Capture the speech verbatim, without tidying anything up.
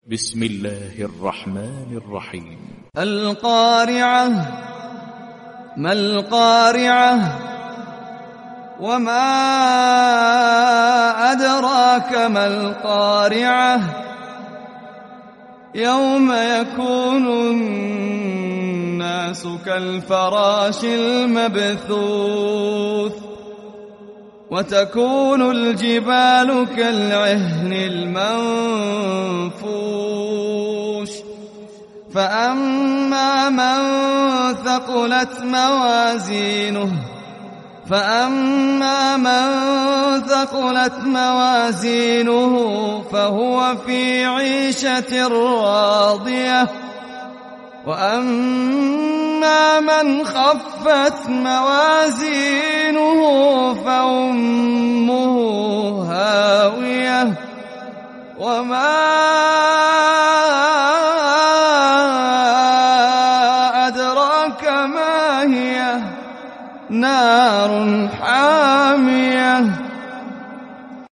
بسم الله الرحمن الرحيم. القارعة. ما القارعة؟ وما أدراك ما القارعة؟ يوم يكون الناس كالفراش المبثوث وتكون الجبال كالعهن المنفوش فأما من ثقلت موازينه فأما من ثقلت موازينه فهو في عيشة راضية وأما من خفت موازينه فأمه هاوية وما أدراك ما هي نار